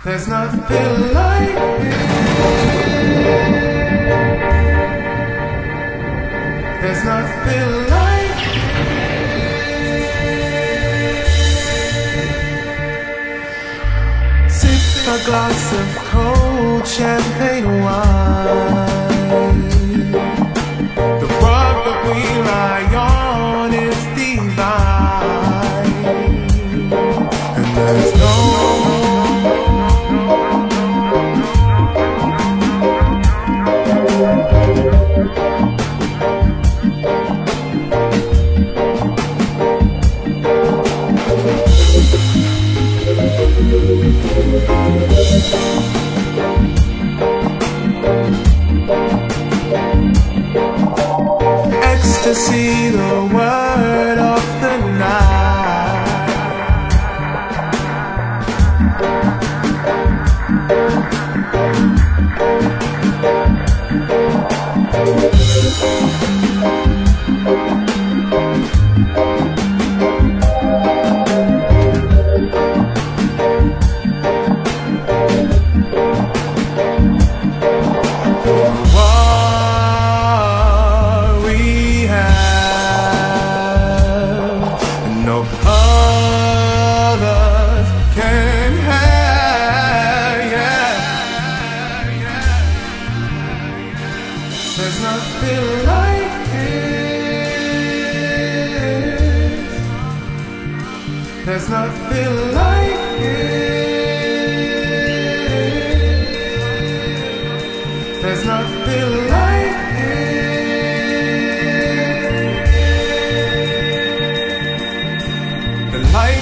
There's nothing like it. There's nothing like it. Sip a glass of cold champagne wine. The rug that we lie on is divine. And there's ecstasy, the word of the night. There's nothing like it. There's nothing like it. There's nothing like it. The light.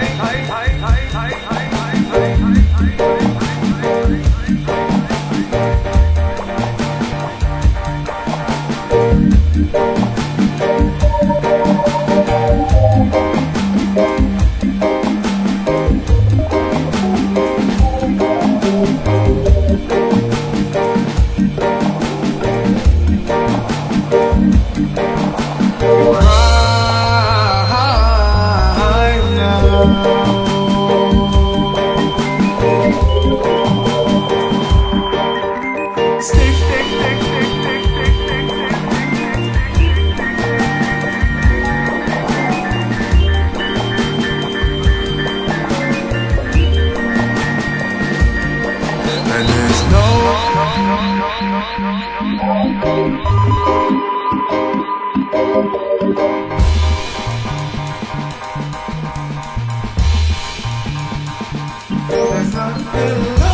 And there's no there's nothing